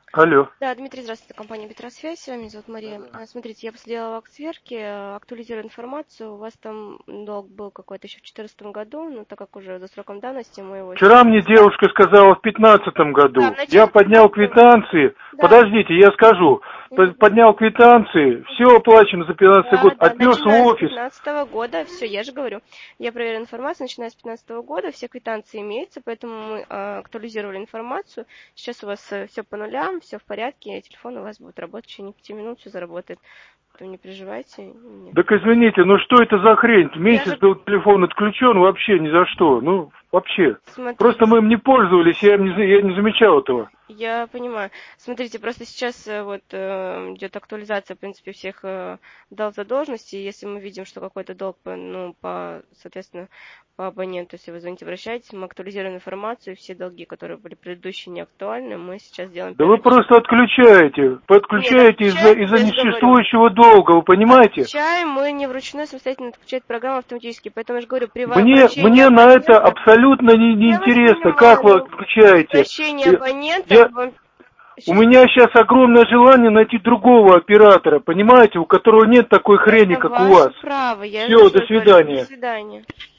Алло. Да, Дмитрий, здравствуйте, компания Петросвязь, с вами зовут Мария. Смотрите, я посмотрела акт сверки, актуализирую информацию, у вас там долг был какой-то еще в 2014 году, но так как уже за сроком давности мы его Вчера сейчас... мне Да, девушка сказала в 15-м да, в году. Я начале поднял 15-го. квитанции. Да. Подождите, я скажу. Поднял квитанции, все оплачено за 15 Да, год. да, Отнес в начиная с офис. 2015 года, все, я же говорю, я проверила информацию, начиная с 2015 года, все квитанции имеются, поэтому мы актуализировали информацию. Сейчас у вас все по нулям, все в порядке, телефон у вас будет работать в течение 5 минут, все заработает. Поэтому не переживайте. Нет. Так извините, ну что это за хрень? Я Месяц же, был телефон отключен вообще ни за что. Ну, вообще. Просто смотрите, мы им не пользовались, я не замечал этого. я понимаю. Смотрите, просто сейчас вот идет актуализация, в принципе, всех дал задолженностей. Если мы видим, что какой-то долг, соответственно, по абоненту, если вы звоните, обращаетесь, мы актуализируем информацию, все долги, которые были предыдущие, не актуальны, мы сейчас делаем Да вы перерасчет. просто отключаете. Нет, Подключаете отключаем, из-за я же говорю. несуществующего долга, вы понимаете? Отключаем, мы не вручную самостоятельно отключает программа автоматически. Поэтому я же говорю, при обращении Мне на это абонента, абсолютно не я вас интересно, как понимаю, вы но при отключаете. обращении Я, абонента я- вам у сейчас меня сейчас огромное желание найти другого оператора, понимаете, у которого нет такой хрени, это как у ваше вас. право. Я Все, еще до раз говорю, до свидания. свидания.